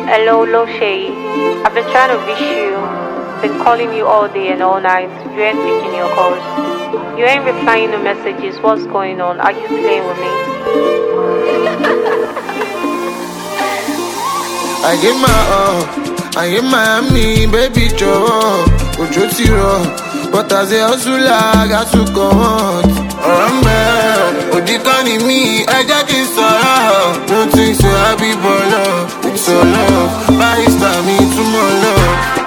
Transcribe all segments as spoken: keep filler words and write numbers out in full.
Hello, Loshay. I've been trying to reach you. Been calling you all day and all night. You ain't picking your calls. You ain't replying to messages. What's going on? Are you playing with me? I give my all. I give Miami, baby Joe. Ojo ti ro, but as a hustler, I got to go on. Remember, Ojikani me, I just can't sorrow. No things so happy for love, it's so love. Buy me tomorrow.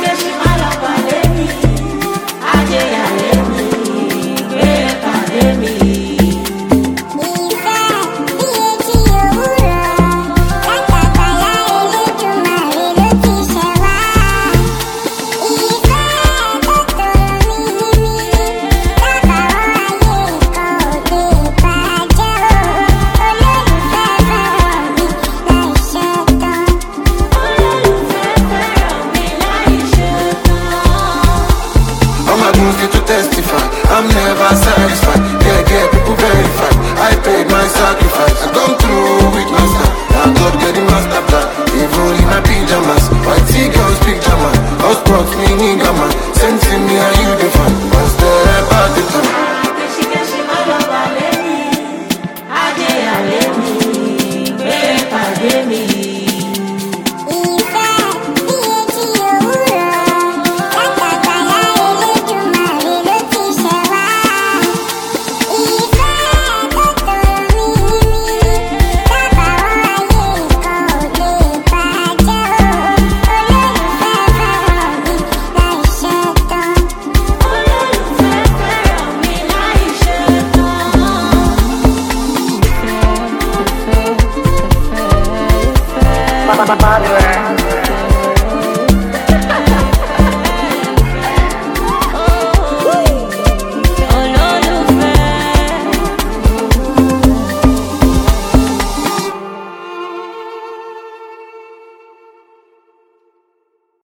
To testify, I'm never satisfied. Yeah, yeah, people verify. I paid my sacrifice. I come through with my star. Now God get the master plan. Even in my pajamas, white tea girls picture man. House brought me nigga man. Sensing me and you the fan. Once there about the time. Barbara.